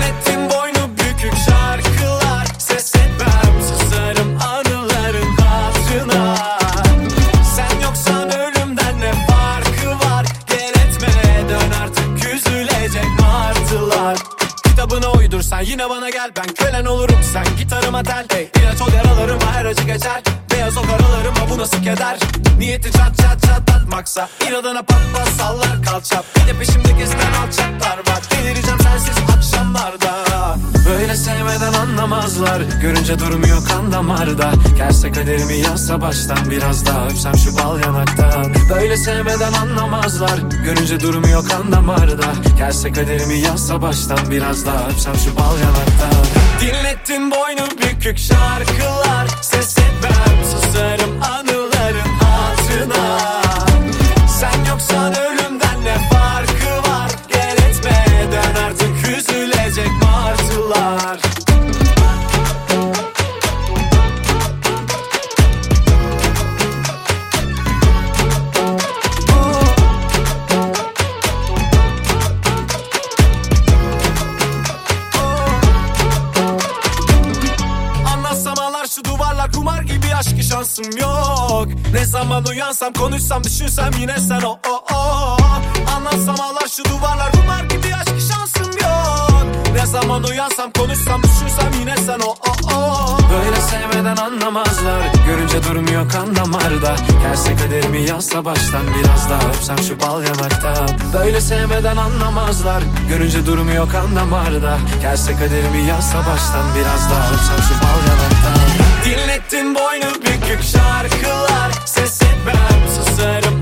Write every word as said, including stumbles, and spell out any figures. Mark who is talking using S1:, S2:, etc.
S1: Dinlettin boynu bükük şarkılar, ses etmem susarım anıların hatırına. Sen yoksan ölümden ne farkı var? Gel etme dön artık, üzülecek martılar. Kitabına uydursan yine bana gel, ben kölen olurum sen gitarıma tel. Hey, ilaç ol yaralarıma her acı geçer, beyaz o karalarıma bu nasıl keder. Niyeti çat çat çatlatmaksa inadına pat pat sallar kalçap. Bir de peşimde gezen alçaklar var, delireceğim sensiz akşamlarda. Böyle sevmeden anlamazlar, görünce durmuyor kan damarda. Gelse kaderimi yazsa baştan, biraz daha öpsem şu bal yanaktan. Böyle sevmeden anlamazlar, görünce durmuyor kan damarda. Gelse kaderimi yazsa baştan, biraz daha öpsem şu bal yanaktan. Dinlettin boynu bükük şarkılar, ses etmem susarım anıların altına. Sen yoksan ölümden ne farkı var? Gel etme dön artık, üzülecek martılar. Şu duvarlar kumar gibi, aşkı şansım yok. Ne zaman uyansam konuşsam düşünsem yine sen o o o. Anlatsam ağlar şu duvarlar kumar gibi, aşkı şansım yok. Ne zaman uyansam konuşsam düşünsem yine sen o o o. Böyle sevmeden anlamazlar, görünce durmuyor kan damarda. Gelse kaderimi yazsa baştan, biraz daha öpsem şu bal yanaktan. Böyle sevmeden anlamazlar, görünce durmuyor kan damarda. Gelse kaderimi yazsa baştan, biraz daha öpsem şu bal yanaktan. Dinlettin boynu bükük şarkılar, ses etmem susarım